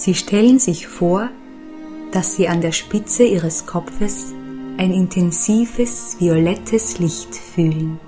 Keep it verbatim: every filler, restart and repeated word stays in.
Sie stellen sich vor, dass Sie an der Spitze Ihres Kopfes ein intensives violettes Licht fühlen.